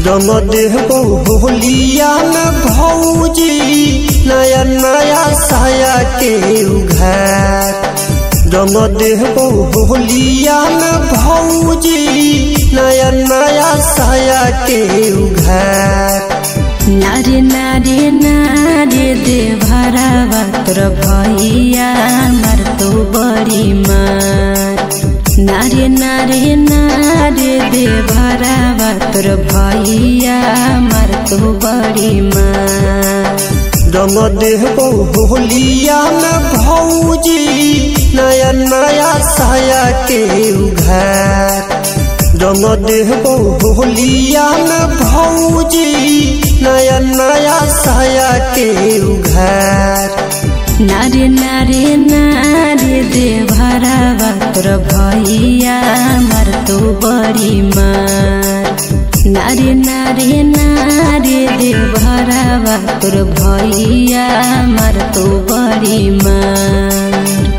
रंग देहबो होलिया में भौजी नया नया साया के उघार। रंग देहबो होलिया में भौजी नया नया साया के उघार। नारे नारे नारे दे भरावा तोर भैया मार तो बड़ी मार। नारे नारे नारे दे भरावा तोर भैया मार तो बड़ी मार। रंग देहबो होलिया में भौजी नया नया साया के उघार। रंग देहबो होलिया में भौजी नया नया साया के उघार। नारे नारे नारे दे भरावा तोर भैया मार तो बड़ी मार। नारे नारे नारे दे भरावा तोर भैया मार तो बड़ी मार।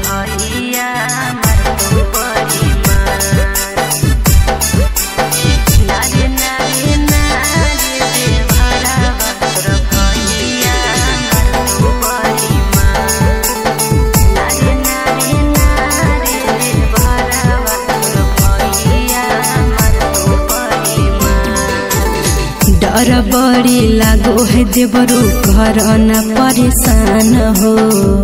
डर बड़ी लागो है देवरू घर न परेशान हो।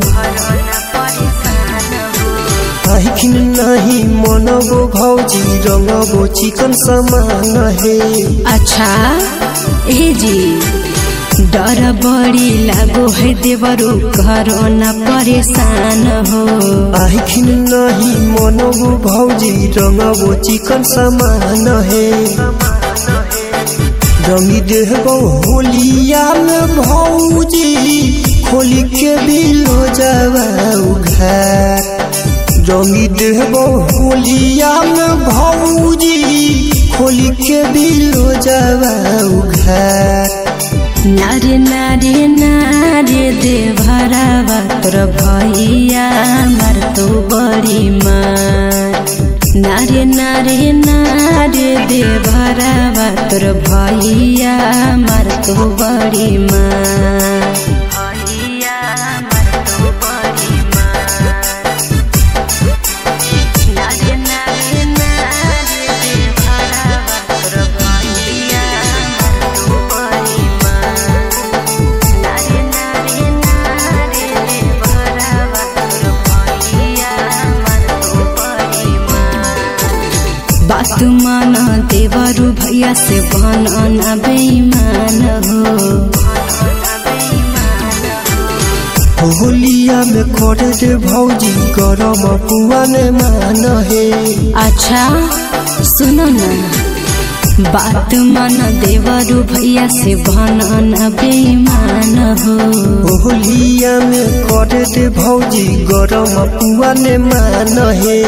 आखिन नहीं मनबो भौजी रंगबो चिकन समान है। अच्छा ए जी डर बड़ी लागो है देवरू घर न परेशान हो। आखिन नहीं मनबो भौजी रंगबो चिकन समान है। रंगी देहबो होलिया में भौजी खोली के भी लो जावा उघार। रंगी देहबो होलिया में भौजी खोली के भी लो जावा उघार। नारे नारे नारे दे भरावा तोर भैया मार तो बड़ी मार। नारे नारे नारे दे भरावा तोर भैया मार तो बड़ी मार। बात मान देवरू भैया से बनना बेईमान हो। होलिया में खोट दे भौजी गरम पुआन मान है। अच्छा सुनो ना बात मान देवरू भैया से बनना बेईमान हो। होलिया में खोट दे भौजी गरम पुआन मान है।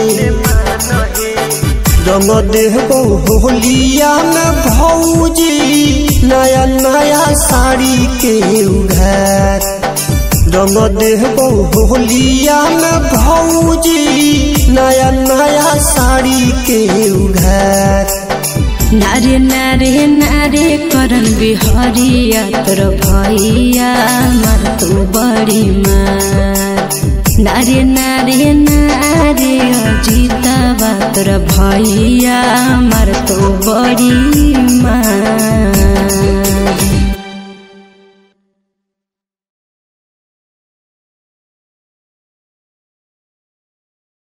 रंग देहबो होलिया में भौजी नया नया साड़ी के उघार। रंग देहबो होलिया में भौजी नया नया साड़ी के उघार। नारे नारे नारे करन बिहारिया तोर भैया मार तो बड़ी मार। नारे नारे नारे अजीता तोर भैया मार तो बड़ी मार।